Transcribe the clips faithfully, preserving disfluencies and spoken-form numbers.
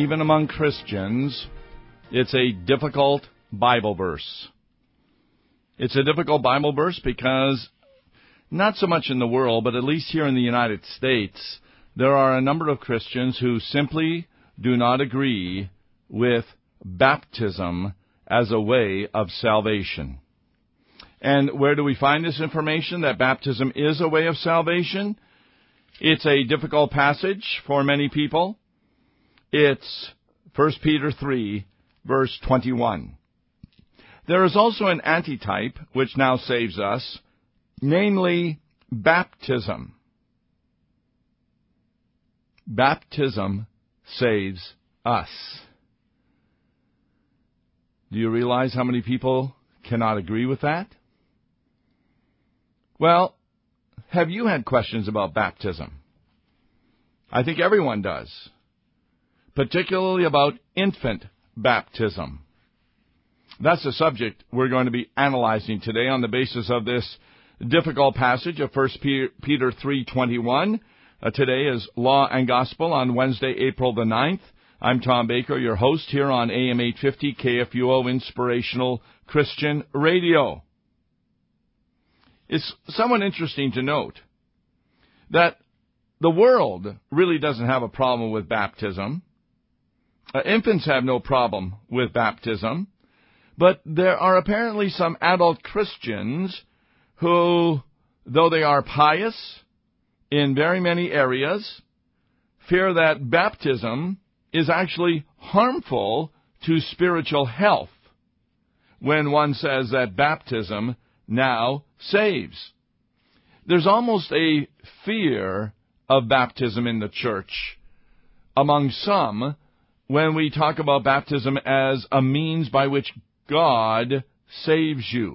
even among Christians, it's a difficult Bible verse. It's a difficult Bible verse because not so much in the world, but at least here in the United States, there are a number of Christians who simply do not agree with baptism as a way of salvation. And where do we find this information, that baptism is a way of salvation? It's a difficult passage for many people. It's First Peter three, verse twenty-one. There is also an antitype which now saves us, namely baptism. Baptism saves us. Do you realize how many people cannot agree with that? Well, have you had questions about baptism? I think everyone does, particularly about infant baptism. That's the subject we're going to be analyzing today on the basis of this difficult passage of First Peter three twenty-one. Uh, today is Law and Gospel on Wednesday, April the ninth. I'm Tom Baker, your host here on A M eight fifty K F U O Inspirational Christian Radio. It's somewhat interesting to note that the world really doesn't have a problem with baptism. Uh, infants have no problem with baptism. But there are apparently some adult Christians who, though they are pious in very many areas, fear that baptism is actually harmful to spiritual health when one says that baptism now saves. There's almost a fear of baptism in the church among some when we talk about baptism as a means by which God saves you.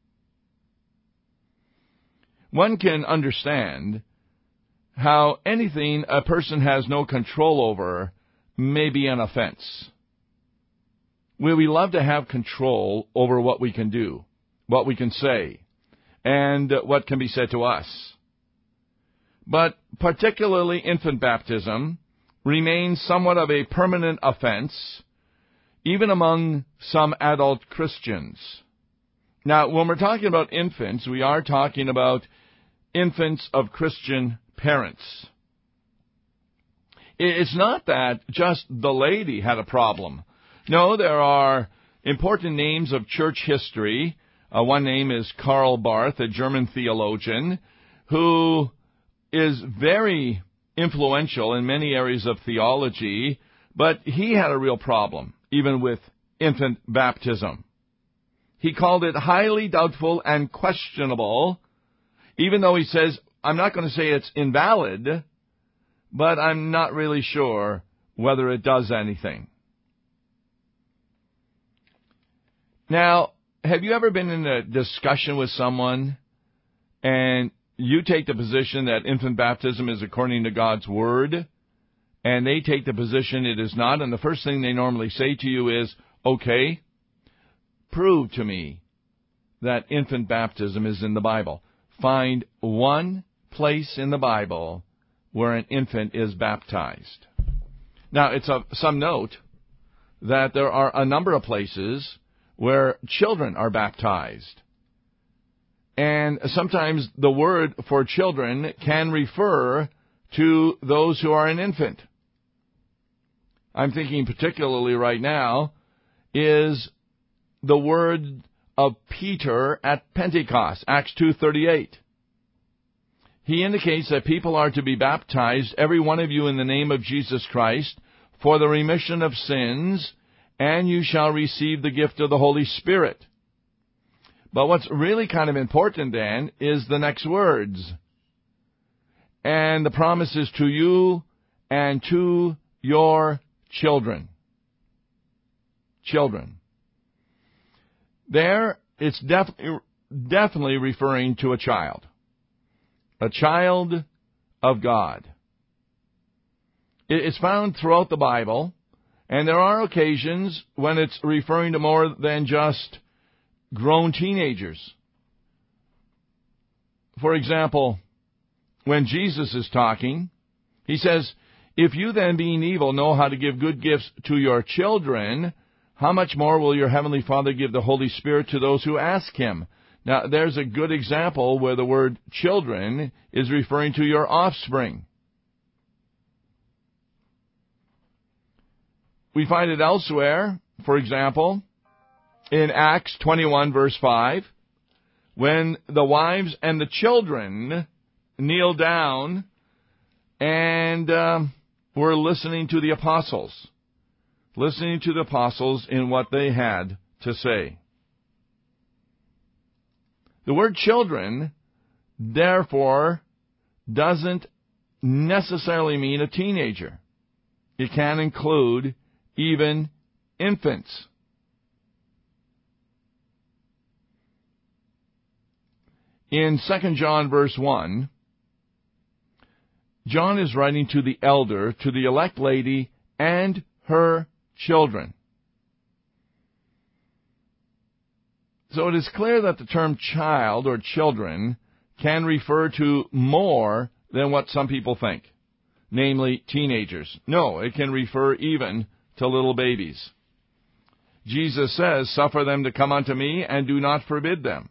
One can understand how anything a person has no control over may be an offense. Where we love to have control over what we can do, what we can say, and what can be said to us. But particularly infant baptism remains somewhat of a permanent offense, even among some adult Christians. Now, when we're talking about infants, we are talking about infants of Christian parents. It's not that just the lady had a problem. No, there are important names of church history. Uh, one name is Karl Barth, a German theologian, who is very influential in many areas of theology, but he had a real problem, even with infant baptism. He called it highly doubtful and questionable, even though he says, I'm not going to say it's invalid, but I'm not really sure whether it does anything. Now, have you ever been in a discussion with someone and you take the position that infant baptism is according to God's Word, and they take the position it is not, and the first thing they normally say to you is, okay, prove to me that infant baptism is in the Bible. Find one place in the Bible where an infant is baptized. Now, it's of some note that there are a number of places where children are baptized. And sometimes the word for children can refer to those who are an infant. I'm thinking particularly right now is the word of Peter at Pentecost, Acts two thirty-eight. He indicates that people are to be baptized, every one of you, in the name of Jesus Christ, for the remission of sins, and you shall receive the gift of the Holy Spirit. But what's really kind of important then is the next words. And the promise is to you and to your children. Children. There, it's definitely, definitely referring to a child. A child of God. It's found throughout the Bible, and there are occasions when it's referring to more than just grown teenagers. For example, when Jesus is talking, he says, If you then, being evil, know how to give good gifts to your children, how much more will your heavenly Father give the Holy Spirit to those who ask him? Now, there's a good example where the word children is referring to your offspring. We find it elsewhere, for example, in Acts twenty-one, verse five, when the wives and the children kneel down and um, were listening to the apostles, listening to the apostles in what they had to say. The word children, therefore, doesn't necessarily mean a teenager. It can include even infants. In Second John verse one, John is writing to the elder, to the elect lady, and her children. So it is clear that the term child or children can refer to more than what some people think, namely teenagers. No, it can refer even to little babies. Jesus says, "Suffer them to come unto me, and do not forbid them."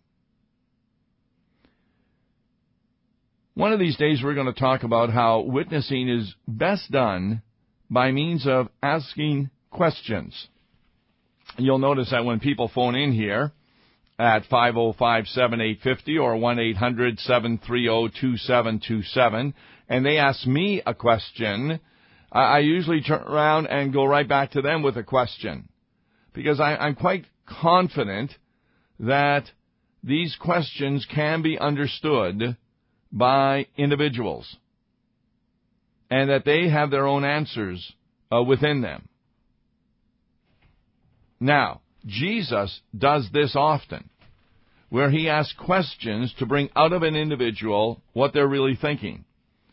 One of these days we're going to talk about how witnessing is best done by means of asking questions. You'll notice that when people phone in here at five oh five, seven eight five oh or one eight hundred, seven three oh, two seven two seven, and they ask me a question, I usually turn around and go right back to them with a question, because I, I'm quite confident that these questions can be understood by individuals, and that they have their own answers uh, within them. Now, Jesus does this often, where he asks questions to bring out of an individual what they're really thinking.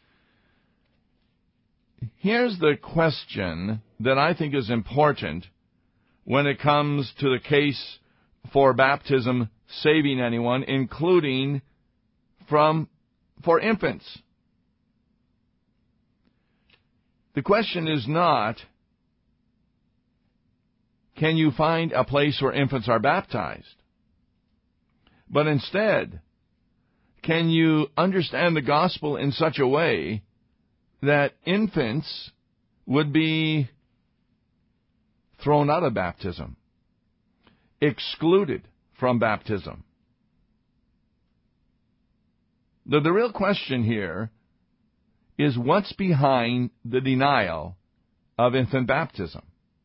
Here's the question that I think is important when it comes to the case for baptism saving anyone, including from for infants. The question is not, can you find a place where infants are baptized? But instead, can you understand the gospel in such a way that infants would be thrown out of baptism, excluded from baptism? The, the real question here is what's behind the denial of infant baptism.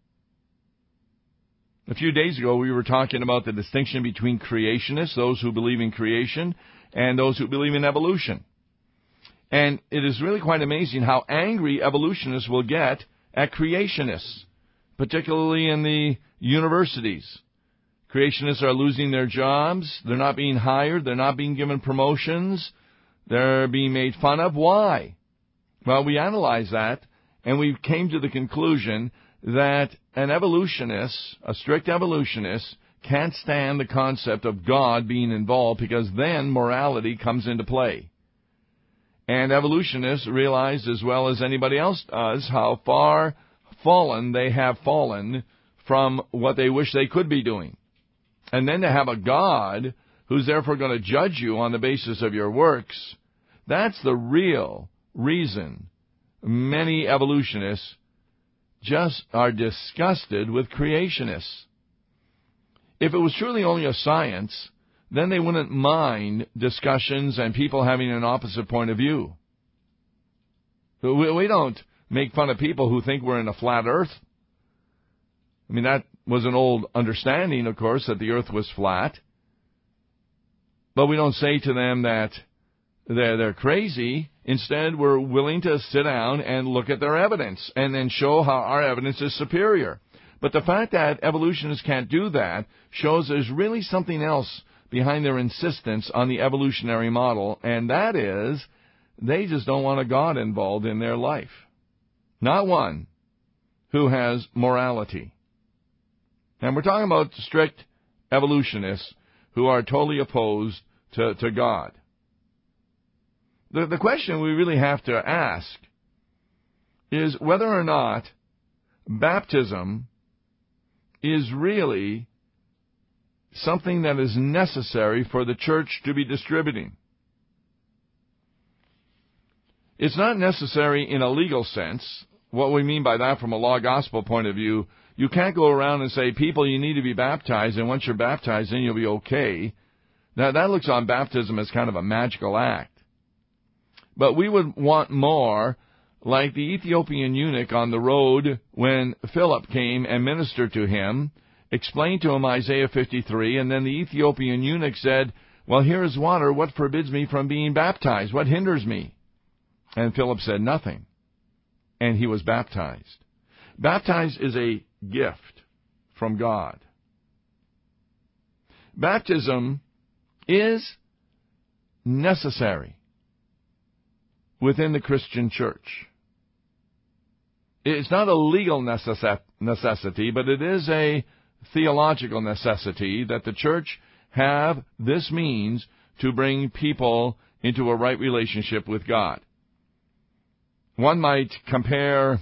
A few days ago, we were talking about the distinction between creationists, those who believe in creation, and those who believe in evolution. And it is really quite amazing how angry evolutionists will get at creationists, particularly in the universities. Creationists are losing their jobs. They're not being hired. They're not being given promotions. They're being made fun of. Why? Well, we analyzed that, and we came to the conclusion that an evolutionist, a strict evolutionist, can't stand the concept of God being involved, because then morality comes into play. And evolutionists realize, as well as anybody else does, how far fallen they have fallen from what they wish they could be doing. And then to have a God who's therefore going to judge you on the basis of your works, that's the real reason many evolutionists just are disgusted with creationists. If it was truly only a science, then they wouldn't mind discussions and people having an opposite point of view. We, we don't make fun of people who think we're in a flat earth. I mean, that was an old understanding, of course, that the earth was flat. But we don't say to them that they're, they're crazy. Instead, we're willing to sit down and look at their evidence and then show how our evidence is superior. But the fact that evolutionists can't do that shows there's really something else behind their insistence on the evolutionary model, and that is they just don't want a God involved in their life. Not one who has morality. And we're talking about strict evolutionists who are totally opposed to, to God. The, the question we really have to ask is whether or not baptism is really something that is necessary for the church to be distributing. It's not necessary in a legal sense. What we mean by that from a law gospel point of view, you can't go around and say, people, you need to be baptized, and once you're baptized, then you'll be okay. Now, that looks on baptism as kind of a magical act. But we would want more like the Ethiopian eunuch on the road when Philip came and ministered to him, explained to him Isaiah fifty-three, and then the Ethiopian eunuch said, well, here is water. What forbids me from being baptized? What hinders me? And Philip said, nothing. And he was baptized. Baptized is a gift from God. Baptism is necessary within the Christian church. It's not a legal necess- necessity, but it is a theological necessity that the church have this means to bring people into a right relationship with God. One might compare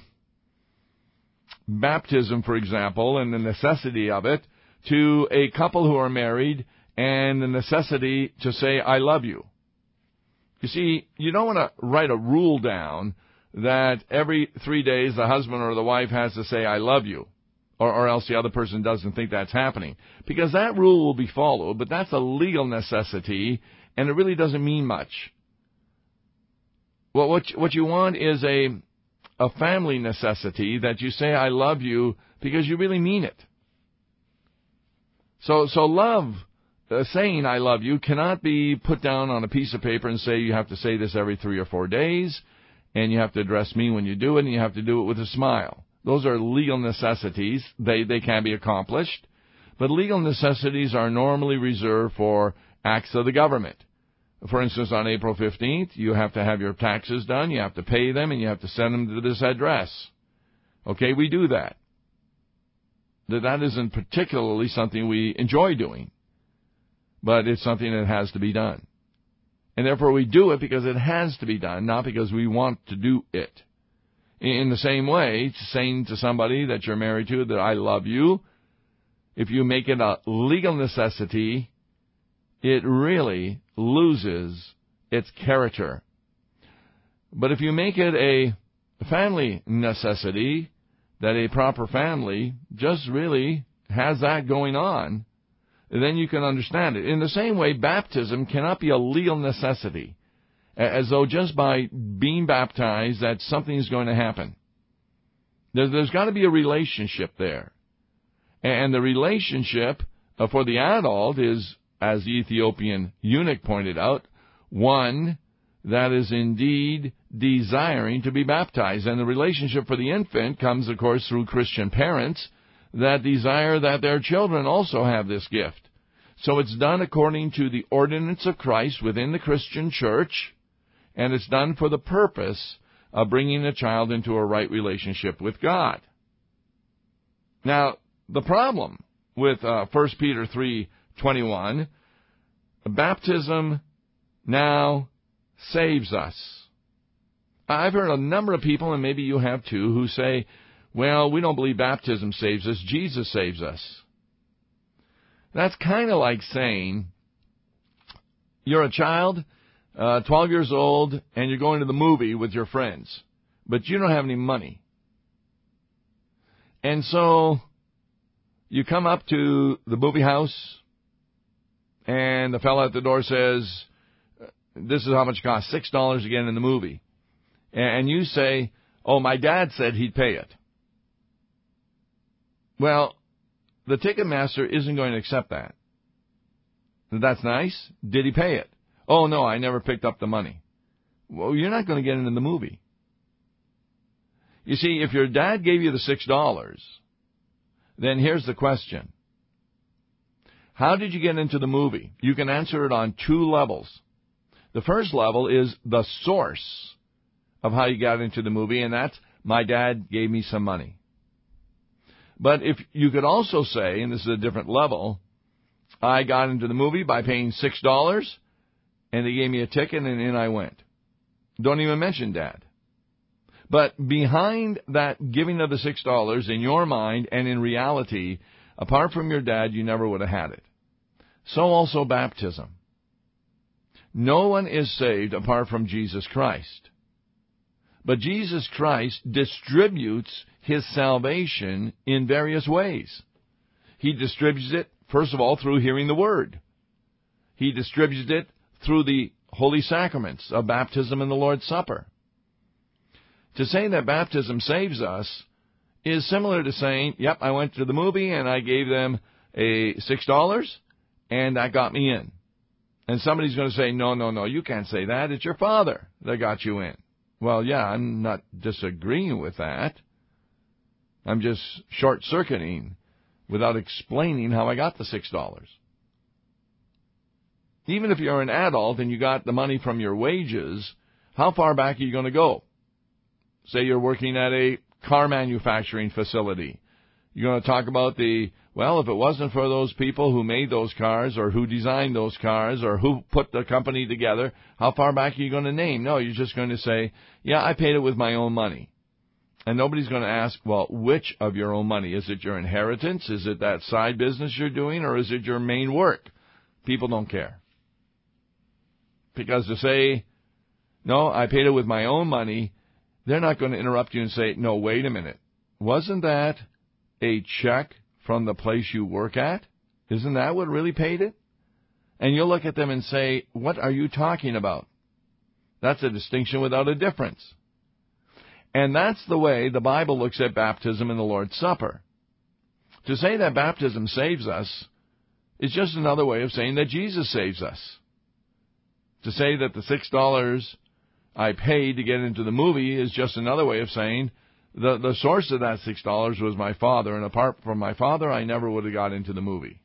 baptism, for example, and the necessity of it, to a couple who are married and the necessity to say, I love you. You see, you don't want to write a rule down that every three days the husband or the wife has to say, I love you, or, or else the other person doesn't think that's happening. Because that rule will be followed, but that's a legal necessity, and it really doesn't mean much. Well, what what you want is a a family necessity that you say, I love you, because you really mean it. So, so love, uh, saying I love you, cannot be put down on a piece of paper and say you have to say this every three or four days, and you have to address me when you do it, and you have to do it with a smile. Those are legal necessities. They, they can be accomplished. But legal necessities are normally reserved for acts of the government. For instance, on April fifteenth, you have to have your taxes done, you have to pay them, and you have to send them to this address. Okay, we do that. That isn't particularly something we enjoy doing, but it's something that has to be done. And therefore we do it because it has to be done, not because we want to do it. In the same way, saying to somebody that you're married to that I love you, if you make it a legal necessity, it really loses its character. But if you make it a family necessity, that a proper family just really has that going on, then you can understand it. In the same way, baptism cannot be a legal necessity, as though just by being baptized that something is going to happen. There's, there's got to be a relationship there. And the relationship for the adult is, as the Ethiopian eunuch pointed out, one that is indeed desiring to be baptized. And the relationship for the infant comes, of course, through Christian parents that desire that their children also have this gift. So it's done according to the ordinance of Christ within the Christian church, and it's done for the purpose of bringing a child into a right relationship with God. Now, the problem with uh, First Peter three twenty-one, baptism now saves us. I've heard a number of people, and maybe you have too, who say, well, we don't believe baptism saves us, Jesus saves us. That's kind of like saying you're a child, uh, twelve years old, and you're going to the movie with your friends, but you don't have any money. And so you come up to the movie house, and the fellow at the door says, this is how much it costs, six dollars to get in the movie. And you say, oh, my dad said he'd pay it. Well, the ticket master isn't going to accept that. That's nice. Did he pay it? Oh, no, I never picked up the money. Well, you're not going to get into the movie. You see, if your dad gave you the six dollars, then here's the question. How did you get into the movie? You can answer it on two levels. The first level is the source of how you got into the movie, and that's, my dad gave me some money. But if you could also say, and this is a different level, I got into the movie by paying six dollars, and they gave me a ticket, and in I went. Don't even mention Dad. But behind that giving of the six dollars, in your mind and in reality, apart from your dad, you never would have had it. So also baptism. No one is saved apart from Jesus Christ. But Jesus Christ distributes his salvation in various ways. He distributes it, first of all, through hearing the Word. He distributes it through the holy sacraments of baptism and the Lord's Supper. To say that baptism saves us is similar to saying, yep, I went to the movie and I gave them a six dollars and that got me in. And somebody's going to say, no, no, no, you can't say that. It's your father that got you in. Well, yeah, I'm not disagreeing with that. I'm just short-circuiting without explaining how I got the six dollars. Even if you're an adult and you got the money from your wages, how far back are you going to go? Say you're working at a car manufacturing facility. You're going to talk about the, well, if it wasn't for those people who made those cars or who designed those cars or who put the company together, how far back are you going to name? No, you're just going to say, yeah, I paid it with my own money. And nobody's going to ask, well, which of your own money? Is it your inheritance? Is it that side business you're doing? Or is it your main work? People don't care. Because to say, no, I paid it with my own money, they're not going to interrupt you and say, no, wait a minute. Wasn't that a check from the place you work at? Isn't that what really paid it? And you'll look at them and say, what are you talking about? That's a distinction without a difference. And that's the way the Bible looks at baptism and the Lord's Supper. To say that baptism saves us is just another way of saying that Jesus saves us. To say that the six dollars I paid to get into the movie is just another way of saying the, the source of that six dollars was my father, and apart from my father, I never would have got into the movie.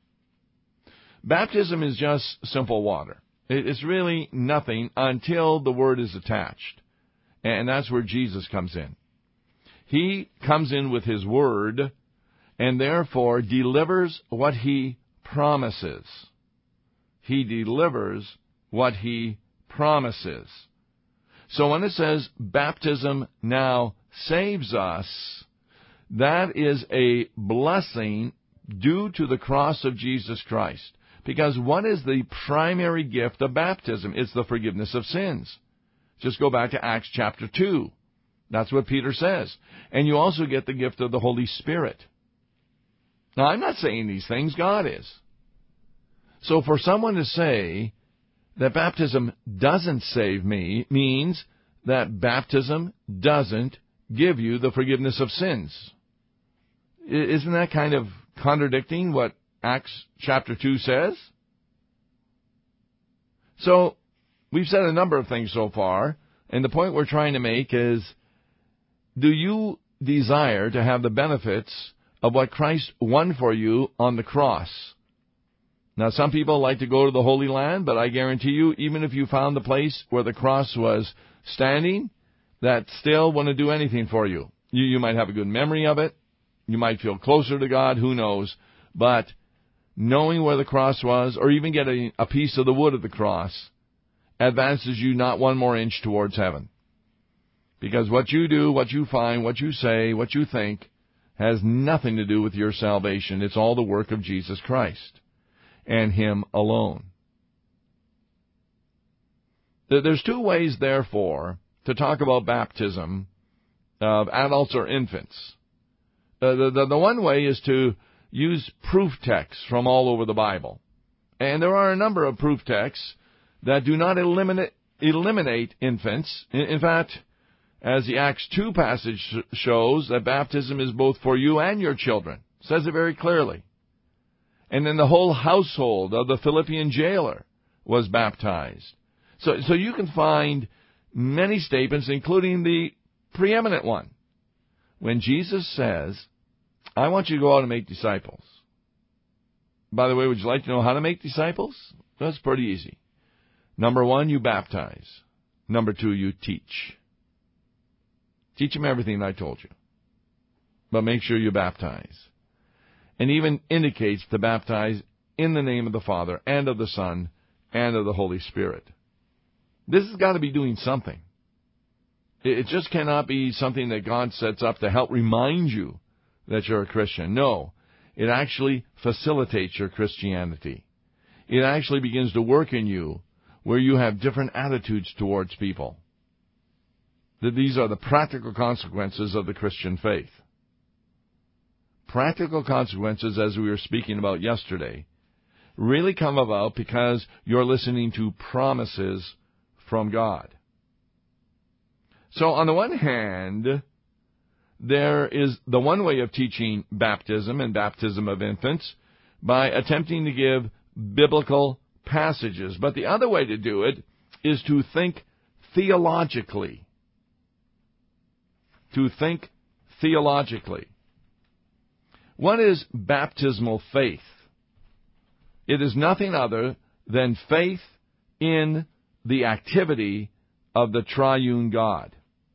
Baptism is just simple water. It's really nothing until the Word is attached. And that's where Jesus comes in. He comes in with His Word and therefore delivers what He promises. He delivers what He promises. So when it says baptism now saves us, that is a blessing due to the cross of Jesus Christ. Because what is the primary gift of baptism? It's the forgiveness of sins. Just go back to Acts chapter two. That's what Peter says. And you also get the gift of the Holy Spirit. Now, I'm not saying these things. God is. So for someone to say that baptism doesn't save me means that baptism doesn't give you the forgiveness of sins. Isn't that kind of contradicting what Acts chapter two says? So, we've said a number of things so far, and the point we're trying to make is, do you desire to have the benefits of what Christ won for you on the cross? Now, some people like to go to the Holy Land, but I guarantee you, even if you found the place where the cross was standing, that still wouldn't do anything for you. You, you might have a good memory of it. You might feel closer to God. Who knows? But knowing where the cross was, or even getting a piece of the wood of the cross, advances you not one more inch towards heaven. Because what you do, what you find, what you say, what you think, has nothing to do with your salvation. It's all the work of Jesus Christ and Him alone. There's two ways, therefore, to talk about baptism of adults or infants. The, the, the one way is to use proof texts from all over the Bible. And there are a number of proof texts that do not eliminate, eliminate infants. In, in fact, as the Acts two passage shows, that baptism is both for you and your children. It says it very clearly. And then the whole household of the Philippian jailer was baptized. So, so you can find many statements, including the preeminent one. When Jesus says, I want you to go out and make disciples. By the way, would you like to know how to make disciples? That's pretty easy. Number one, you baptize. Number two, you teach. Teach them everything I told you. But make sure you baptize. And even indicates to baptize in the name of the Father and of the Son and of the Holy Spirit. This has got to be doing something. It just cannot be something that God sets up to help remind you that you're a Christian. No, it actually facilitates your Christianity. It actually begins to work in you where you have different attitudes towards people. That these are the practical consequences of the Christian faith. Practical consequences, as we were speaking about yesterday, really come about because you're listening to promises from God. So on the one hand, there is the one way of teaching baptism and baptism of infants by attempting to give biblical passages. But the other way to do it is to think theologically. To think theologically. What is baptismal faith? It is nothing other than faith in the activity of the triune God.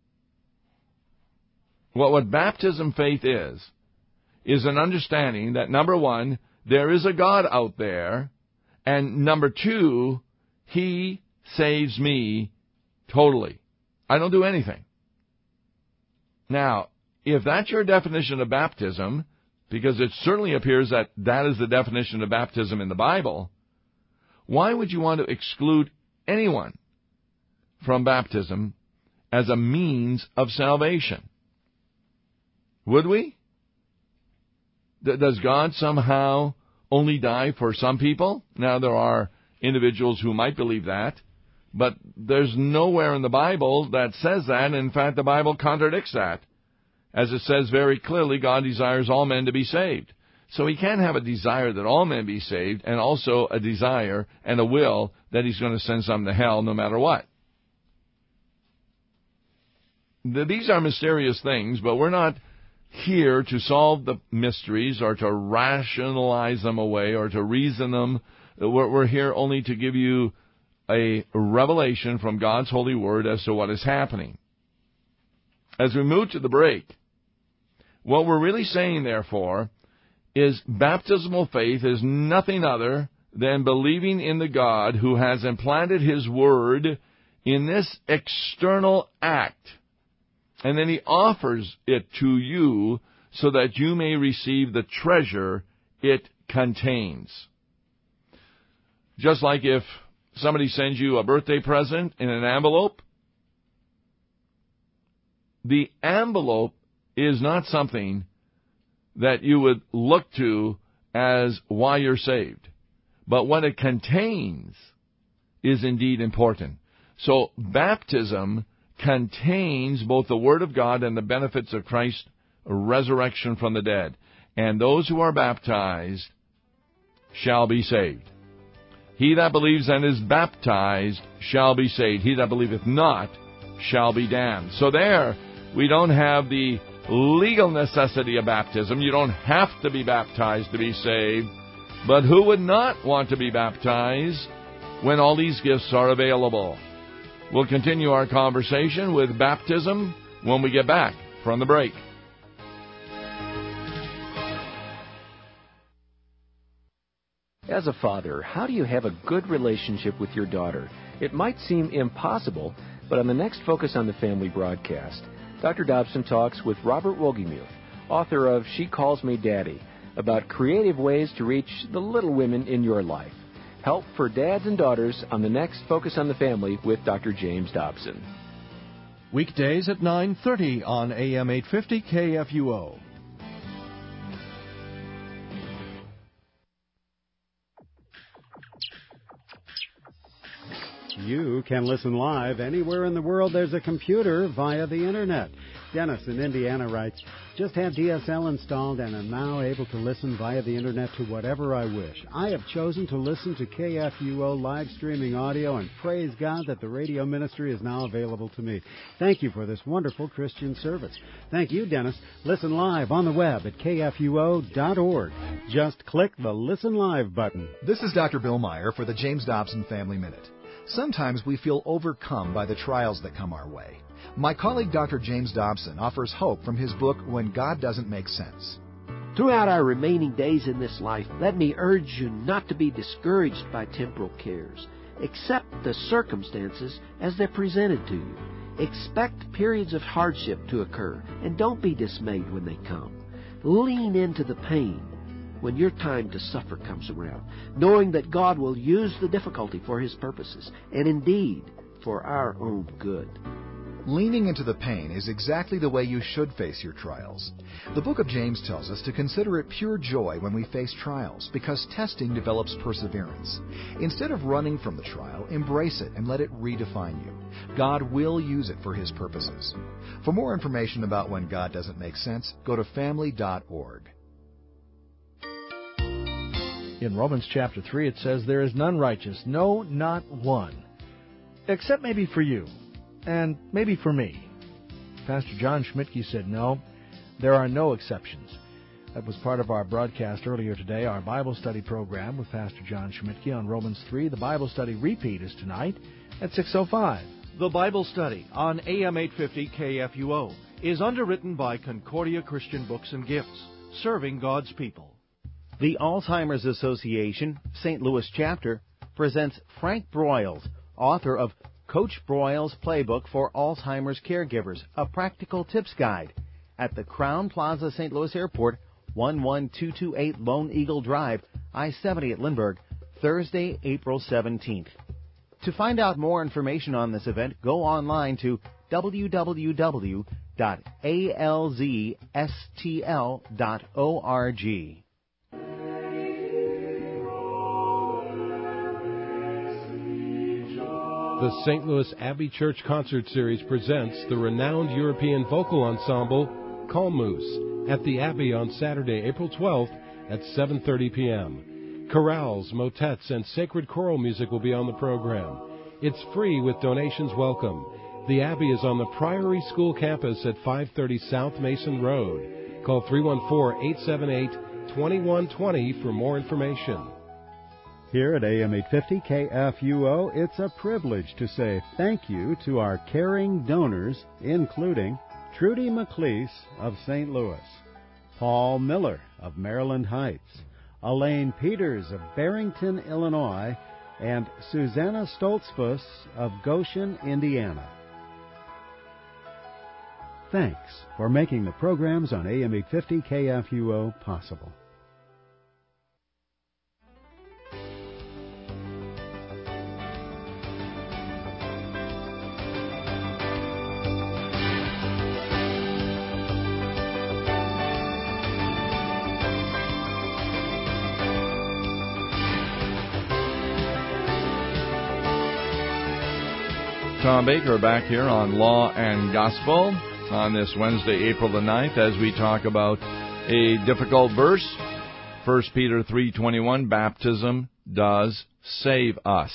What, what baptism faith is, is an understanding that, number one, there is a God out there, and number two, He saves me totally. I don't do anything. Now, if that's your definition of baptism, because it certainly appears that that is the definition of baptism in the Bible, why would you want to exclude anyone from baptism as a means of salvation? Would we? Does God somehow only die for some people? Now, there are individuals who might believe that, but there's nowhere in the Bible that says that. In fact, the Bible contradicts that. As it says very clearly, God desires all men to be saved. So He can't have a desire that all men be saved and also a desire and a will that He's going to send some to hell no matter what. These are mysterious things, but we're not here to solve the mysteries or to rationalize them away or to reason them. We're here only to give you a revelation from God's holy word as to what is happening. As we move to the break, what we're really saying, therefore, is baptismal faith is nothing other than believing in the God who has implanted His word in this external act. And then He offers it to you so that you may receive the treasure it contains. Just like if somebody sends you a birthday present in an envelope, the envelope is not something that you would look to as why you're saved. But what it contains is indeed important. So baptism contains both the Word of God and the benefits of Christ's resurrection from the dead. And those who are baptized shall be saved. He that believes and is baptized shall be saved. He that believeth not shall be damned. So there, we don't have the legal necessity of baptism. You don't have to be baptized to be saved. But who would not want to be baptized when all these gifts are available? We'll continue our conversation with baptism when we get back from the break. As a father, how do you have a good relationship with your daughter? It might seem impossible, but on the next Focus on the Family broadcast, Doctor Dobson talks with Robert Wohlgemuth, author of She Calls Me Daddy, about creative ways to reach the little women in your life. Help for dads and daughters on the next Focus on the Family with Doctor James Dobson. Weekdays at nine thirty on A M eight fifty K F U O. You can listen live anywhere in the world there's a computer via the Internet. Dennis in Indiana writes, just had D S L installed and am now able to listen via the Internet to whatever I wish. I have chosen to listen to K F U O live streaming audio and praise God that the radio ministry is now available to me. Thank you for this wonderful Christian service. Thank you, Dennis. Listen live on the web at K F U O dot org. Just click the Listen Live button. This is Doctor Bill Meyer for the James Dobson Family Minute. Sometimes we feel overcome by the trials that come our way. My colleague Doctor James Dobson offers hope from his book, When God Doesn't Make Sense. Throughout our remaining days in this life, let me urge you not to be discouraged by temporal cares. Accept the circumstances as they're presented to you. Expect periods of hardship to occur, and don't be dismayed when they come. Lean into the pain when your time to suffer comes around, knowing that God will use the difficulty for His purposes, and indeed for our own good. Leaning into the pain is exactly the way you should face your trials. The book of James tells us to consider it pure joy when we face trials, because testing develops perseverance. Instead of running from the trial, embrace it and let it redefine you. God will use it for His purposes. For more information about when God doesn't make sense, go to family dot org. In Romans chapter three, it says, "There is none righteous, no, not one, except maybe for you, and maybe for me." Pastor John Schmidtke said, no, there are no exceptions. That was part of our broadcast earlier today, our Bible study program with Pastor John Schmidtke on Romans three. The Bible study repeat is tonight at six oh five. The Bible study on A M eight fifty K F U O is underwritten by Concordia Christian Books and Gifts, serving God's people. The Alzheimer's Association, Saint Louis chapter, presents Frank Broyles, author of Coach Broyles' Playbook for Alzheimer's Caregivers, a practical tips guide, at the Crown Plaza Saint Louis Airport, one one two two eight Lone Eagle Drive, I seventy at Lindbergh, Thursday, April seventeenth. To find out more information on this event, go online to w w w dot a l z s t l dot org. The Saint Louis Abbey Church Concert Series presents the renowned European vocal ensemble Kalmus at the Abbey on Saturday, April twelfth at seven thirty p.m. Chorales, motets, and sacred choral music will be on the program. It's free with donations welcome. The Abbey is on the Priory School campus at five thirty South Mason Road. Call three one four, eight seven eight, two one two zero for more information. Here at A M eight fifty K F U O, it's a privilege to say thank you to our caring donors, including Trudy McLeese of Saint Louis, Paul Miller of Maryland Heights, Elaine Peters of Barrington, Illinois, and Susanna Stoltzfus of Goshen, Indiana. Thanks for making the programs on A M eight fifty K F U O possible. Tom Baker back here on Law and Gospel on this Wednesday, April the ninth, as we talk about a difficult verse, First Peter three twenty-one, baptism does save us.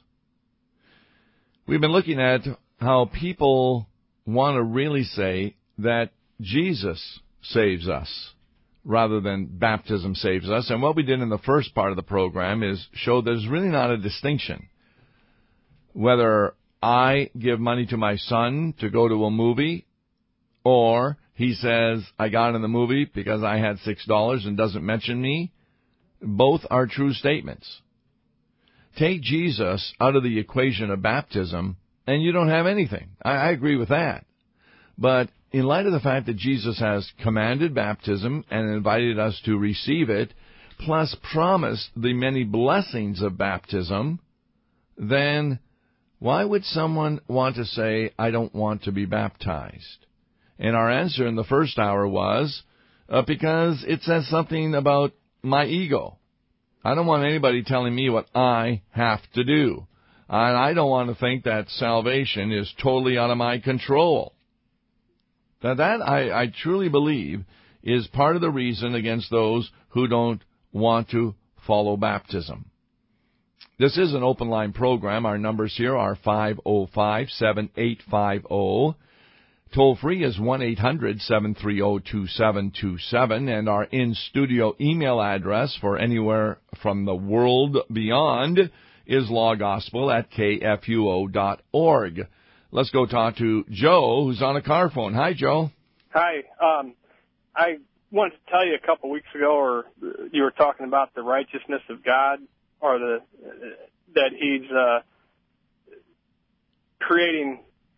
We've been looking at how people want to really say that Jesus saves us rather than baptism saves us. And what we did in the first part of the program is show there's really not a distinction. Whether I give money to my son to go to a movie, or he says, I got in the movie because I had six dollars and doesn't mention me, both are true statements. Take Jesus out of the equation of baptism, and you don't have anything. I, I agree with that. But in light of the fact that Jesus has commanded baptism and invited us to receive it, plus promised the many blessings of baptism, then why would someone want to say, I don't want to be baptized? And our answer in the first hour was, uh, because it says something about my ego. I don't want anybody telling me what I have to do. And I don't want to think that salvation is totally out of my control. Now that, I, I truly believe, is part of the reason against those who don't want to follow baptism. This is an open line program. Our numbers here are five oh five, seven eight five oh. Toll free is one eight hundred, seven three zero, two seven two seven. And our in-studio email address for anywhere from the world beyond is lawgospel at k f u o dot org. Let's go talk to Joe, who's on a car phone. Hi, Joe. Hi. Um, I wanted to tell you a couple weeks ago, or you were talking about the righteousness of God, or the uh, that He's uh, creating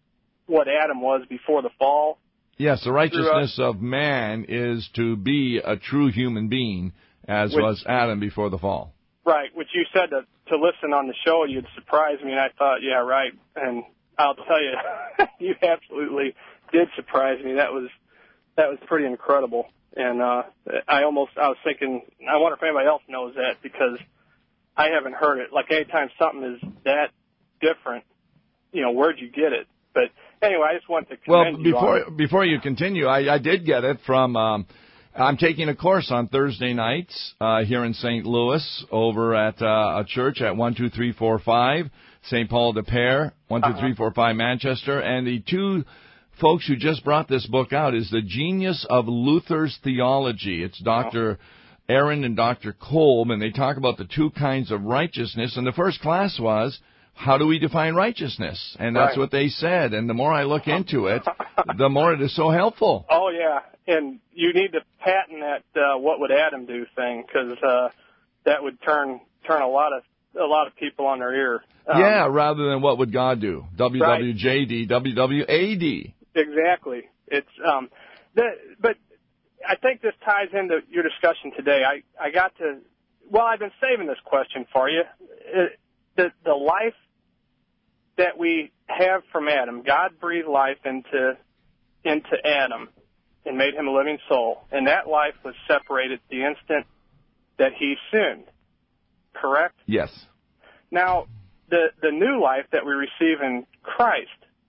what Adam was before the fall. Yes, the righteousness of man is to be a true human being, as which, was Adam before the fall. Right, which you said to, to listen on the show, you'd surprise me, and I thought, yeah, right. And I'll tell you, you absolutely did surprise me. That was that was pretty incredible. And uh, I almost, I was thinking, I wonder if anybody else knows that, because I haven't heard it. Like, anytime something is that different, you know, where'd you get it? But anyway, I just want to commend well, you before on it. before you continue, I, I did get it from. Um, I'm taking a course on Thursday nights uh, here in Saint Louis over at uh, a church at one two three four five Saint Paul de Pere, one two three four five Manchester, and the two folks who just brought this book out is The Genius of Luther's Theology. It's Doctor Aaron and Doctor Kolb, and they talk about the two kinds of righteousness. And the first class was, how do we define righteousness? And that's right. what they said. And the more I look into it, the more it is so helpful. Oh, yeah. And you need to patent that uh, what would Adam do thing, because uh, that would turn turn a lot of a lot of people on their ear. Um, yeah, rather than what would God do? W W J D, right. W W A D. Exactly. It's um, the, but I think this ties into your discussion today. I, I got to, well, I've been saving this question for you. It, the the life that we have from Adam, God breathed life into into Adam and made him a living soul, and that life was separated the instant that he sinned. Correct? Yes. Now, the the new life that we receive in Christ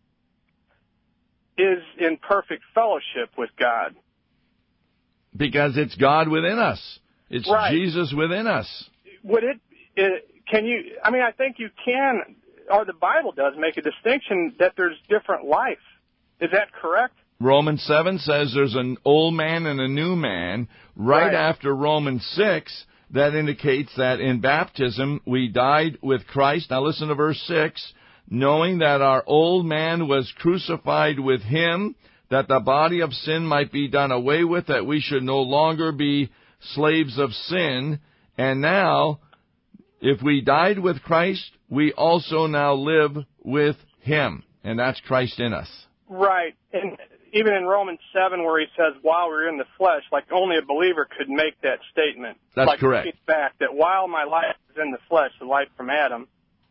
is in perfect fellowship with God. Because it's God within us. It's right. Jesus within us. Would it, it, can you, I mean, I think you can, or the Bible does make a distinction that there's different life. Is that correct? Romans seven says there's an old man and a new man. Right, right. after Romans six, that indicates that in baptism we died with Christ. Now listen to verse six. Knowing that our old man was crucified with him, that the body of sin might be done away with, that we should no longer be slaves of sin. And now, if we died with Christ, we also now live with him. And that's Christ in us. Right. And even in Romans seven, where he says, while we're in the flesh, like only a believer could make that statement. That's like, correct. Like back that while my life is in the flesh, the life from Adam,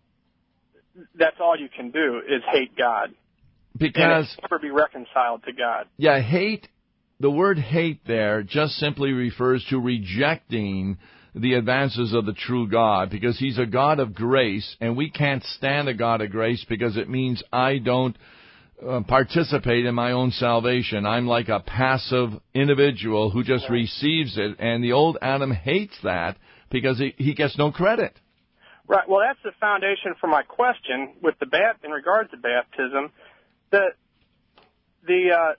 that's all you can do is hate God. Because and never be reconciled to God. Yeah, hate, the word hate there just simply refers to rejecting the advances of the true God, because he's a God of grace, and we can't stand a God of grace because it means I don't uh, participate in my own salvation. I'm like a passive individual who just right. receives it, and the old Adam hates that because he, he gets no credit. Right. Well, that's the foundation for my question with the bat in regards to baptism. The the uh,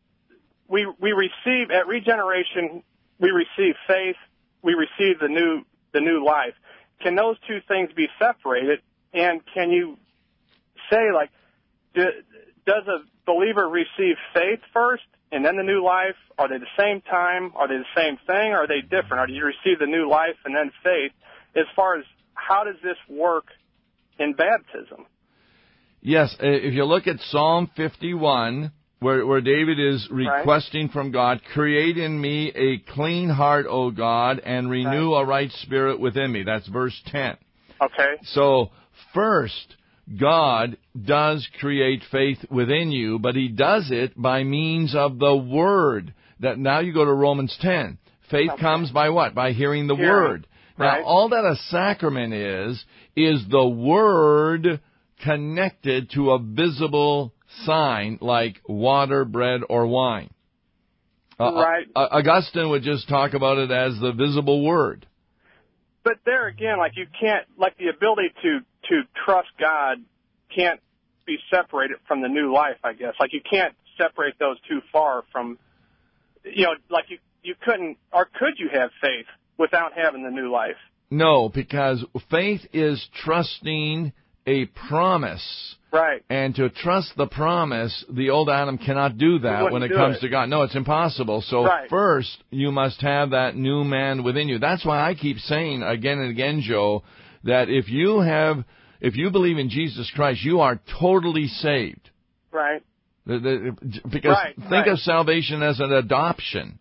we we receive at regeneration, we receive faith, we receive the new the new life. Can those two things be separated? And can you say, like, do, does a believer receive faith first and then the new life? Are they the same time? Are they the same thing? Or are they different? Or do you receive the new life and then faith? As far as how does this work in baptism? Yes, if you look at Psalm fifty-one, where, where David is requesting right. from God, create in me a clean heart, O God, and renew right. a right spirit within me. That's verse ten. Okay. So, first, God does create faith within you, but he does it by means of the Word. That now you go to Romans ten. Faith okay. comes by what? By hearing the hearing. Word. Right. Now, all that a sacrament is, is the Word connected to a visible sign like water, bread, or wine. Uh, right. Uh, Augustine would just talk about it as the visible Word. But there again, like you can't, like the ability to, to trust God can't be separated from the new life, I guess. Like you can't separate those too far from, you know, like you, you couldn't, or could you have faith without having the new life? No, because faith is trusting a promise. Right. And to trust the promise, the old Adam cannot do that when it comes it. to God. No, it's impossible. So right. first, you must have that new man within you. That's why I keep saying again and again, Joe, that if you have, if you believe in Jesus Christ, you are totally saved. Right. The, the, because right, think right. of salvation as an adoption.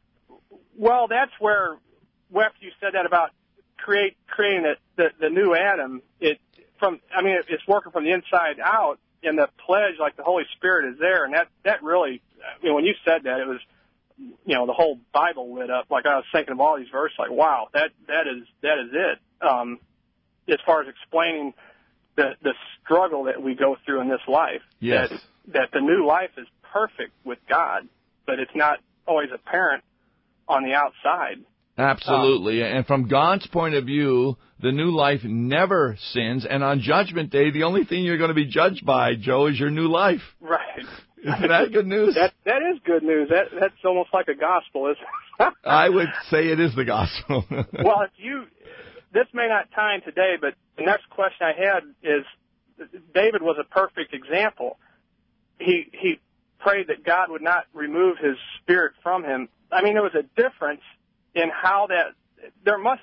Well, that's where, Wes, you said that about create creating the, the, the new Adam. It from I mean, it's working from the inside out, and the pledge, like the Holy Spirit, is there, and that that really, you know, when you said that, it was, you know, the whole Bible lit up. Like I was thinking of all these verses, like, wow, that that is that is it. Um, as far as explaining the the struggle that we go through in this life, yes, that, that the new life is perfect with God, but it's not always apparent on the outside. Absolutely. Um, and from God's point of view, the new life never sins. And on Judgment Day, the only thing you're going to be judged by, Joe, is your new life. Right. Isn't that good news? That That is good news. That That's almost like a gospel, isn't it? I would say it is the gospel. Well, if you, this may not tie in today, but the next question I had is, David was a perfect example. He He prayed that God would not remove his spirit from him. I mean, there was a difference in how that, there must,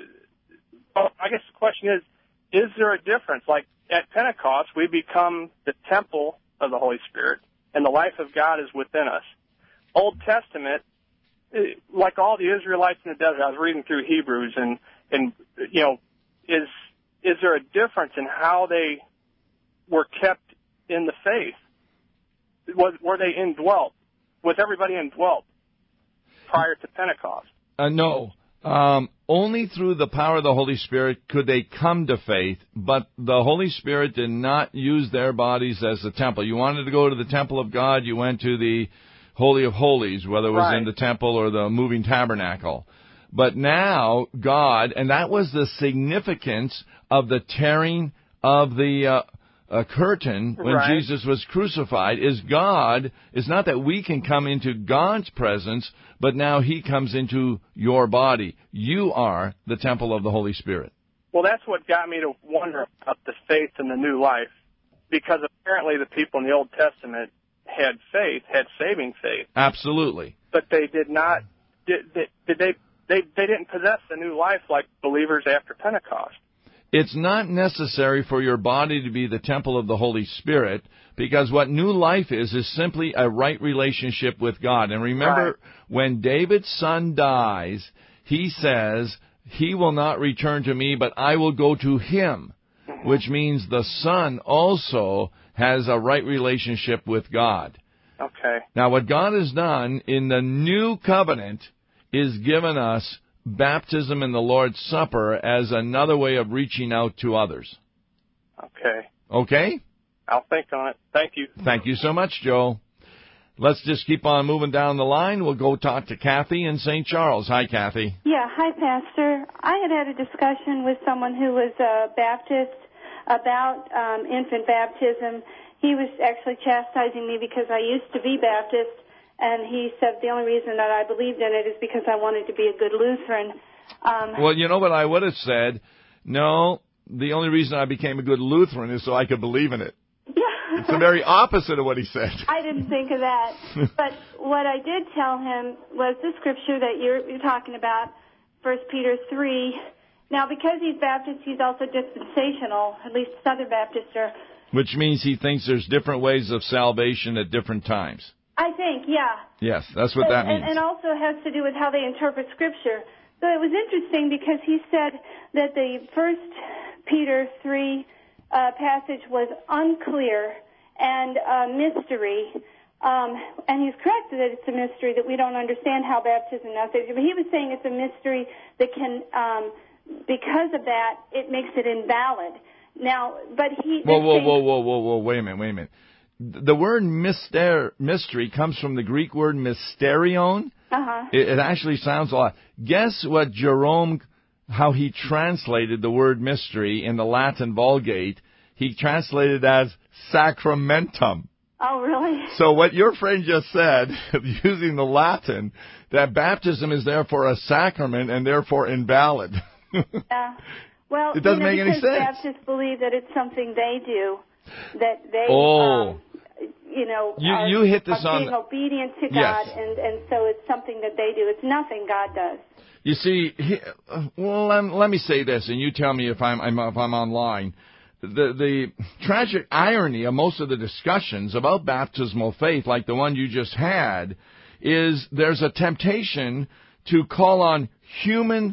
well, I guess the question is, is there a difference? Like at Pentecost, we become the temple of the Holy Spirit, and the life of God is within us. Old Testament, like all the Israelites in the desert, I was reading through Hebrews, and, and you know, is is there a difference in how they were kept in the faith? Was, were they indwelt? Was everybody indwelt prior to Pentecost? Uh, no. Um, only through the power of the Holy Spirit could they come to faith, but the Holy Spirit did not use their bodies as the temple. You wanted to go to the temple of God, you went to the Holy of Holies, whether it was right. in the temple or the moving tabernacle. But now, God, and that was the significance of the tearing of the uh, uh, curtain when right. Jesus was crucified, is God, it's not that we can come into God's presence, but now He comes into your body. You are the temple of the Holy Spirit. Well, that's what got me to wonder about the faith in the new life, because apparently the people in the Old Testament had faith, had saving faith. Absolutely. But they did not, did, did, did they, they, they didn't possess the new life like believers after Pentecost. It's not necessary for your body to be the temple of the Holy Spirit, because what new life is, is simply a right relationship with God. And remember, right. when David's son dies, he says, he will not return to me, but I will go to him, mm-hmm. which means the son also has a right relationship with God. Okay. Now, what God has done in the new covenant is given us baptism in the Lord's Supper as another way of reaching out to others. Okay. Okay? I'll think on it. Thank you. Thank you so much, Joe. Let's just keep on moving down the line. We'll go talk to Kathy in Saint Charles. Hi, Kathy. Yeah, hi, Pastor. I had had a discussion with someone who was a Baptist about um, infant baptism. He was actually chastising me because I used to be Baptist, and he said the only reason that I believed in it is because I wanted to be a good Lutheran. Um, well, you know what I would have said? No, the only reason I became a good Lutheran is so I could believe in it. Yeah. It's the very opposite of what he said. I didn't think of that. But what I did tell him was the scripture that you're, you're talking about, First Peter three. Now, because he's Baptist, he's also dispensational, at least Southern Baptists are. Which means he thinks there's different ways of salvation at different times. I think, yeah. Yes, that's what that means. And, and also has to do with how they interpret Scripture. So it was interesting because he said that the First Peter three uh, passage was unclear and a mystery. Um, and he's correct that it's a mystery, that we don't understand how baptism now saves you. But he was saying it's a mystery that can, um, because of that, it makes it invalid. Now, but he... Whoa, whoa, whoa, whoa, whoa, whoa, wait a minute, wait a minute. The word myster- mystery comes from the Greek word mysterion. Uh-huh. It, it actually sounds a lot. Guess what Jerome, how he translated the word mystery in the Latin Vulgate? He translated it as sacramentum. Oh, really? So what your friend just said, using the Latin, that baptism is therefore a sacrament and therefore invalid. Yeah. Well, it doesn't you know, make any because sense. Baptists believe that it's something they do, that they, oh. um, you know, you, are, you hit this are on being obedient to yes. God, and, and so it's something that they do. It's nothing God does. You see, he, well, let, let me say this, and you tell me if I'm, I'm if I'm online. the the tragic irony of most of the discussions about baptismal faith, like the one you just had, is there's a temptation to call on human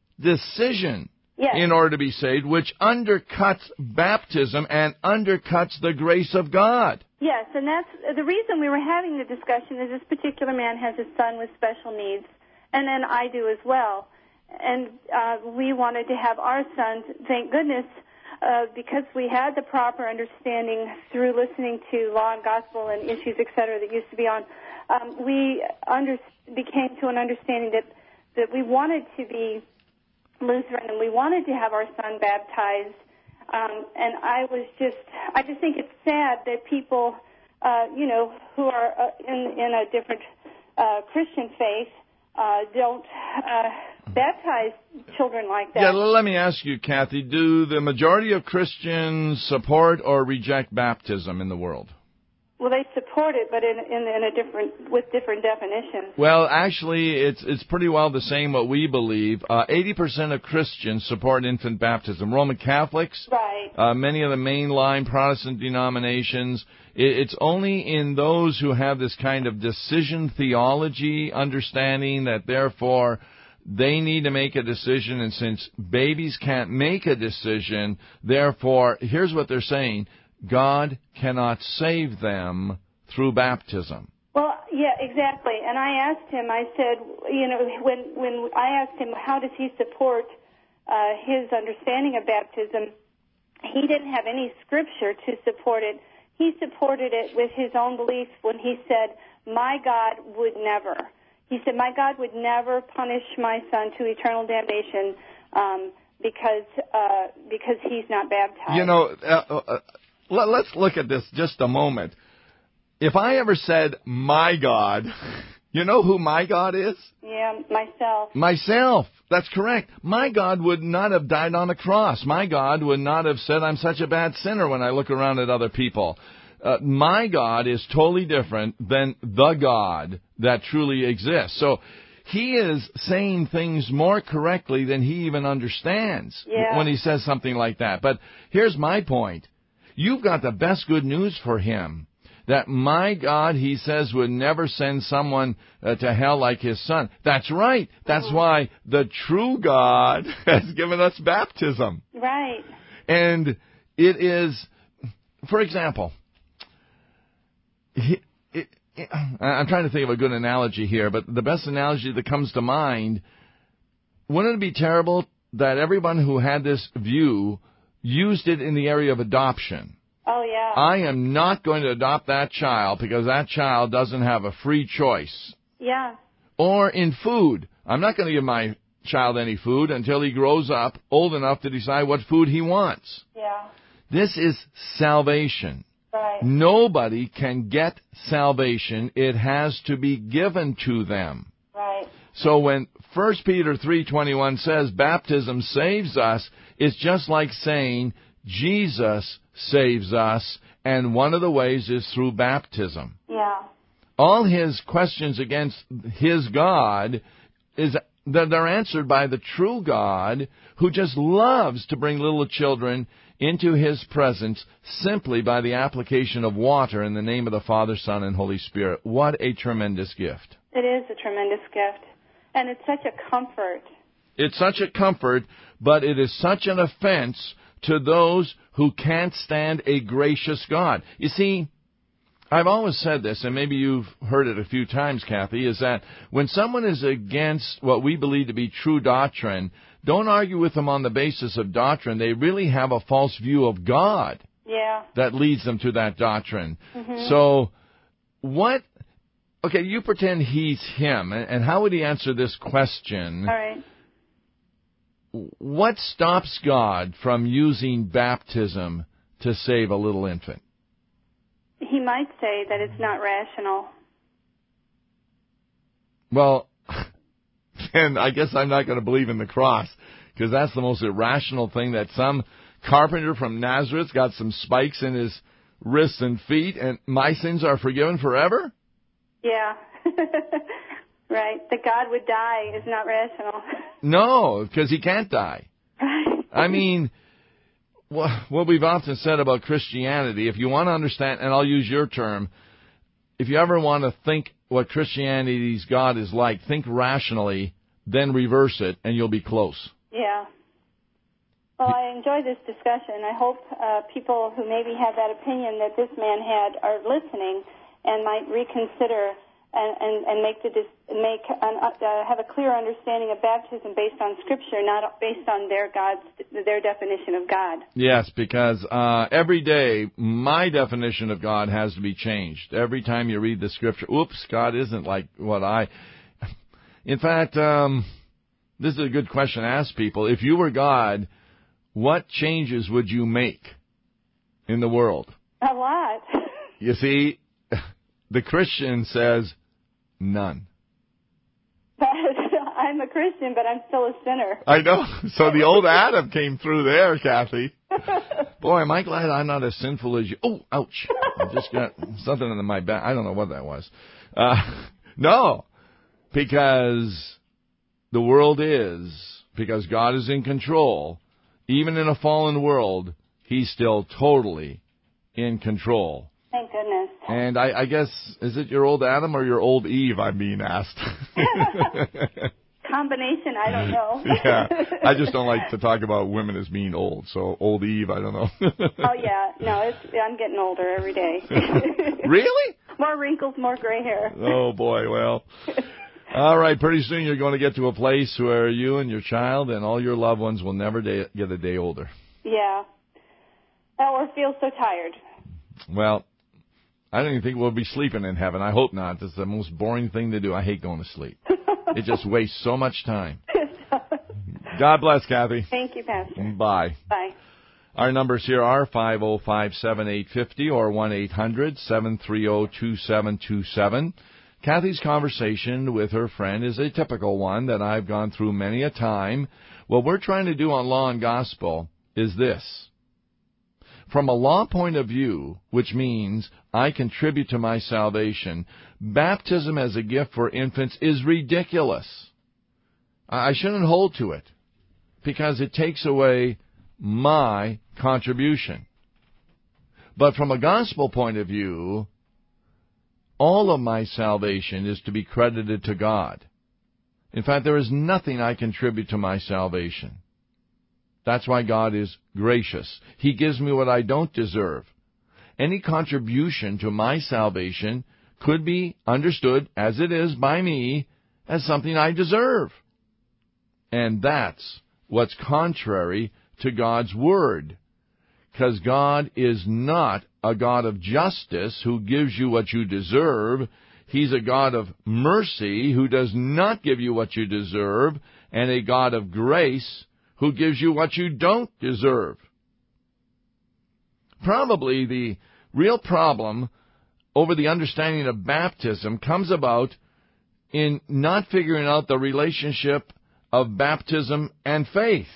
decision yes. in order to be saved, which undercuts baptism and undercuts the grace of God. Yes, and that's the reason we were having the discussion is this particular man has a son with special needs, and then I do as well. And uh, we wanted to have our sons, thank goodness, Uh, because we had the proper understanding through listening to Law and Gospel and Issues, et cetera, that used to be on, um, we under, became to an understanding that, that we wanted to be Lutheran and we wanted to have our son baptized. Um, and I was just, I just think it's sad that people, uh, you know, who are uh, in, in a different uh, Christian faith uh, don't uh, baptize children like that. Yeah, let me ask you, Kathy, do the majority of Christians support or reject baptism in the world? Well, they support it, but in, in, in a different, with different definitions. Well, actually, it's it's pretty well the same what we believe. Uh, eighty percent of Christians support infant baptism. Roman Catholics, right. uh, many of the mainline Protestant denominations. It, it's only in those who have this kind of decision theology, understanding that therefore they need to make a decision, and since babies can't make a decision, therefore, here's what they're saying: God cannot save them through baptism. Well, yeah, exactly. And I asked him, I said, you know, when when I asked him how does he support uh, his understanding of baptism, he didn't have any scripture to support it. He supported it with his own belief when he said, my God would never. He said, my God would never punish my son to eternal damnation um, because uh, because he's not baptized. You know, uh, uh, let, let's look at this just a moment. If I ever said, my God, you know who my God is? Yeah, myself. Myself. That's correct. My God would not have died on a cross. My God would not have said, I'm such a bad sinner when I look around at other people. Uh, my God is totally different than the God that truly exists. So he is saying things more correctly than he even understands yeah. when he says something like that. But here's my point. You've got the best good news for him. That my God, he says, would never send someone uh, to hell like his son. That's right. That's mm-hmm. why the true God has given us baptism. Right. And it is, for example, It, it, it, I'm trying to think of a good analogy here, but the best analogy that comes to mind, wouldn't it be terrible that everyone who had this view used it in the area of adoption? Oh, yeah. I am not going to adopt that child because that child doesn't have a free choice. Yeah. Or in food. I'm not going to give my child any food until he grows up old enough to decide what food he wants. Yeah. This is salvation. Right. Nobody can get salvation. It has to be given to them. Right. So when First Peter three twenty-one says baptism saves us, it's just like saying Jesus saves us, and one of the ways is through baptism. Yeah. All his questions against his God is that they're answered by the true God who just loves to bring little children into his presence simply by the application of water in the name of the Father, Son, and Holy Spirit. What a tremendous gift. It is a tremendous gift. And it's such a comfort. It's such a comfort, but it is such an offense to those who can't stand a gracious God. You see, I've always said this, and maybe you've heard it a few times, Kathy, is that when someone is against what we believe to be true doctrine, don't argue with them on the basis of doctrine. They really have a false view of God. Yeah. That leads them to that doctrine. Mm-hmm. So, what, okay, you pretend he's him, and how would he answer this question? All right. What stops God from using baptism to save a little infant? He might say that it's not rational. Well, then I guess I'm not going to believe in the cross, because that's the most irrational thing, that some carpenter from Nazareth got some spikes in his wrists and feet, and my sins are forgiven forever? Yeah. Right. That God would die is not rational. No, because he can't die. Right. I mean, what we've often said about Christianity, if you want to understand, and I'll use your term, if you ever want to think what Christianity's God is like, think rationally, then reverse it, and you'll be close. Yeah. Well, I enjoy this discussion. I hope uh, people who maybe have that opinion that this man had are listening and might reconsider and, and, and make the make an, uh, have a clear understanding of baptism based on Scripture, not based on their God's their definition of God. Yes, because uh, every day my definition of God has to be changed. Every time you read the Scripture, oops, God isn't like what I. In fact, um, this is a good question to ask people. If you were God, what changes would you make in the world? A lot. You see, the Christian says none. I'm a Christian, but I'm still a sinner. I know. So the old Adam came through there, Kathy. Boy, am I glad I'm not as sinful as you. Oh, ouch. I just got something in my back. I don't know what that was. Uh, no, because the world is, because God is in control. Even in a fallen world, He's still totally in control. Thank goodness. And I, I guess, is it your old Adam or your old Eve, I'm being asked? Combination, I don't know. Yeah, I just don't like to talk about women as being old, so old Eve, I don't know. Oh, yeah. No, it's, I'm getting older every day. Really? More wrinkles, more gray hair. Oh, boy, well. All right, pretty soon you're going to get to a place where you and your child and all your loved ones will never day, get a day older. Yeah. Oh, or feel so tired. Well, I don't even think we'll be sleeping in heaven. I hope not. It's the most boring thing to do. I hate going to sleep. It just wastes so much time. God bless, Kathy. Thank you, Pastor. Bye. Bye. Our numbers here are five oh five, seven eight five oh or one eight hundred, seven three oh, two seven two seven. Kathy's conversation with her friend is a typical one that I've gone through many a time. What we're trying to do on Law and Gospel is this. From a law point of view, which means I contribute to my salvation, baptism as a gift for infants is ridiculous. I shouldn't hold to it because it takes away my contribution. But from a gospel point of view, all of my salvation is to be credited to God. In fact, there is nothing I contribute to my salvation. That's why God is gracious. He gives me what I don't deserve. Any contribution to my salvation could be understood, as it is by me, as something I deserve. And that's what's contrary to God's Word. Because God is not a God of justice who gives you what you deserve. He's a God of mercy who does not give you what you deserve, and a God of grace who gives you what you don't deserve. Probably the real problem over the understanding of baptism comes about in not figuring out the relationship of baptism and faith.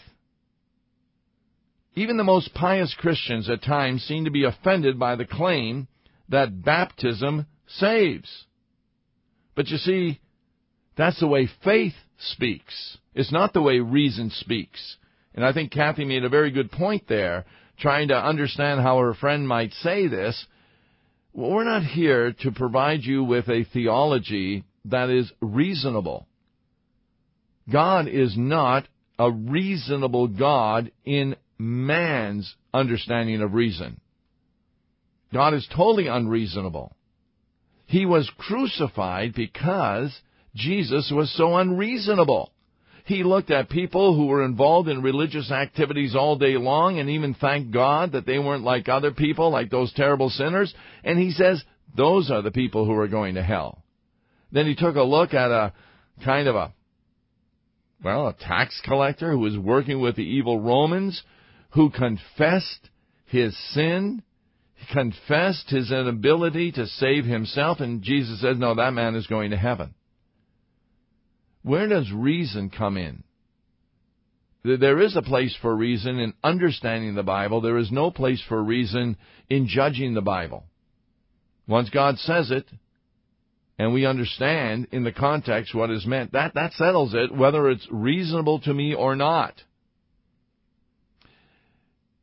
Even the most pious Christians at times seem to be offended by the claim that baptism saves. But you see, that's the way faith speaks. It's not the way reason speaks. And I think Kathy made a very good point there, trying to understand how her friend might say this. Well, we're not here to provide you with a theology that is reasonable. God is not a reasonable God in man's understanding of reason. God is totally unreasonable. He was crucified because Jesus was so unreasonable. He looked at people who were involved in religious activities all day long and even thanked God that they weren't like other people, like those terrible sinners. And he says, those are the people who are going to hell. Then he took a look at a kind of a, well, a tax collector who was working with the evil Romans, who confessed his sin, confessed his inability to save himself, and Jesus says, no, that man is going to heaven. Where does reason come in? There is a place for reason in understanding the Bible. There is no place for reason in judging the Bible. Once God says it, and we understand in the context what is meant, that, that settles it, whether it's reasonable to me or not.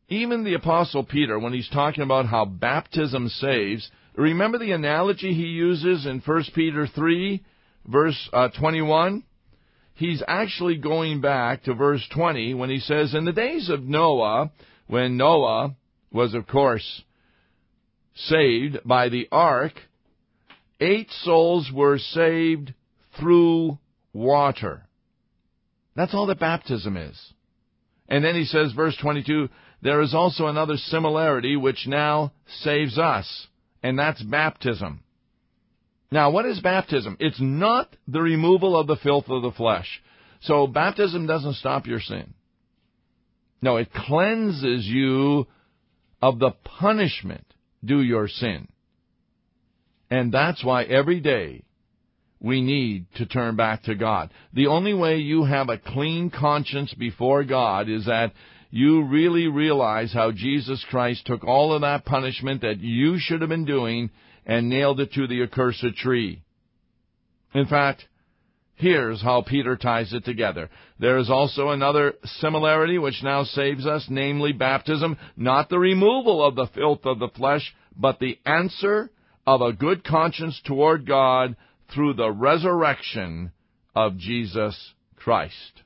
Even the Apostle Peter, when he's talking about how baptism saves, remember the analogy he uses in First Peter three, verse uh, twenty-one? He's actually going back to verse twenty when he says, in the days of Noah, when Noah was, of course, saved by the ark, eight souls were saved through water. That's all that baptism is. And then he says, verse twenty-two, there is also another similarity which now saves us, and that's baptism. Now, what is baptism? It's not the removal of the filth of the flesh. So baptism doesn't stop your sin. No, it cleanses you of the punishment due your sin. And that's why every day we need to turn back to God. The only way you have a clean conscience before God is that you really realize how Jesus Christ took all of that punishment that you should have been doing and nailed it to the accursed tree. In fact, here's how Peter ties it together. There is also another similarity which now saves us, namely baptism, not the removal of the filth of the flesh, but the answer of a good conscience toward God through the resurrection of Jesus Christ.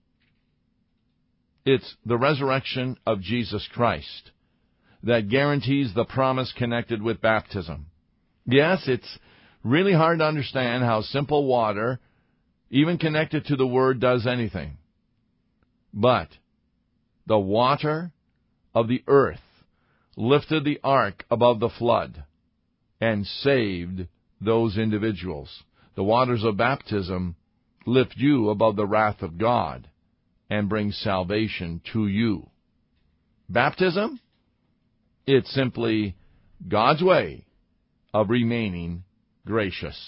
It's the resurrection of Jesus Christ that guarantees the promise connected with baptism. Yes, it's really hard to understand how simple water, even connected to the Word, does anything. But the water of the earth lifted the ark above the flood and saved those individuals. The waters of baptism lift you above the wrath of God and bring salvation to you. Baptism? It's simply God's way of remaining gracious.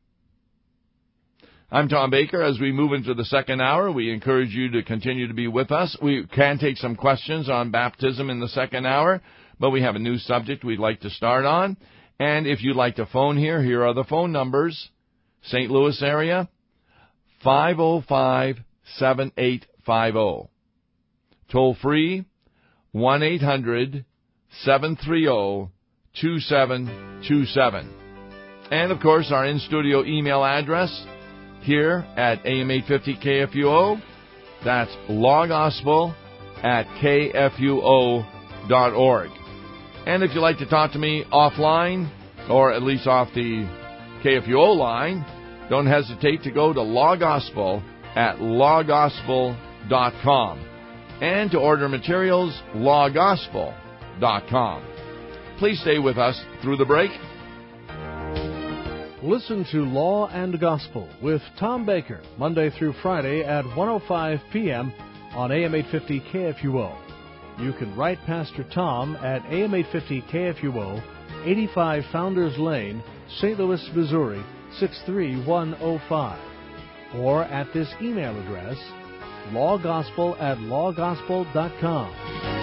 I'm Tom Baker. As we move into the second hour, we encourage you to continue to be with us. We can take some questions on baptism in the second hour, but we have a new subject we'd like to start on. And if you'd like to phone here, here are the phone numbers. Saint Louis area, five oh five, seven eight five oh. Toll free, one eight hundred, seven three zero, two seven two seven. And, of course, our in-studio email address here at A M eight fifty K F U O. That's lawgospel at K F U O dot org. And if you'd like to talk to me offline, or at least off the K F U O line, don't hesitate to go to lawgospel at lawgospel dot com. And to order materials, lawgospel dot com. Please stay with us through the break. Listen to Law and Gospel with Tom Baker, Monday through Friday at one oh five p.m. on A M eight fifty K F U O. You can write Pastor Tom at A M eight fifty K F U O, eighty-five Founders Lane, Saint Louis, Missouri, six three one oh five. Or at this email address, lawgospel at lawgospel dot com.